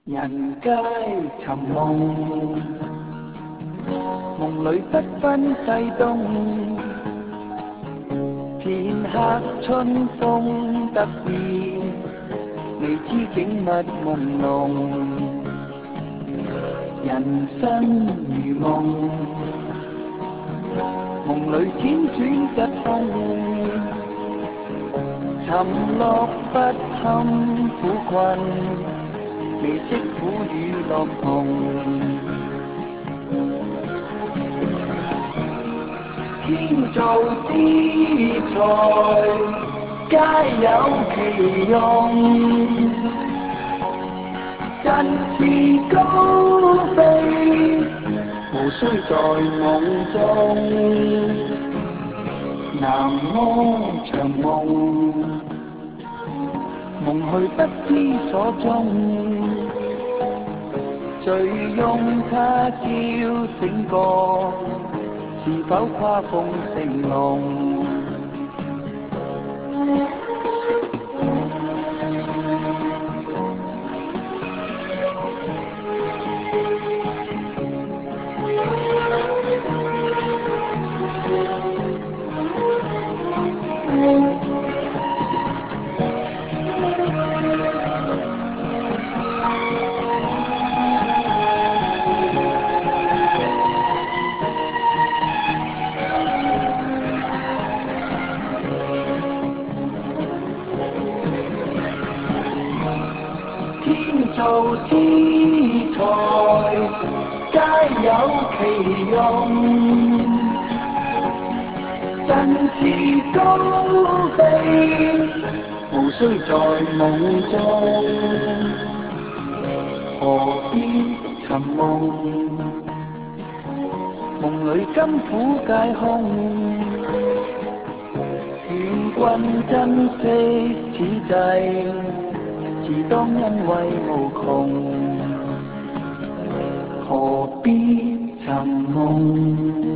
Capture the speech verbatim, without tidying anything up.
人皆尋夢，夢裏不分西東。片刻春風突變，未知景物朦朧。人生如夢，夢裏輾轉吉凶。沉落不堪苦困，未識苦與樂同。天造之材，皆有其用。振翅高飛，無須在夢中。南柯長夢，夢去不知所蹤。醉擁他朝醒覺，是否跨鳳成龍？天造之材，皆有其用。振翅高飛，無須在夢中。何必尋夢？夢裏甘苦皆空。願君珍惜此際，自當恩惠無窮，何必尋夢？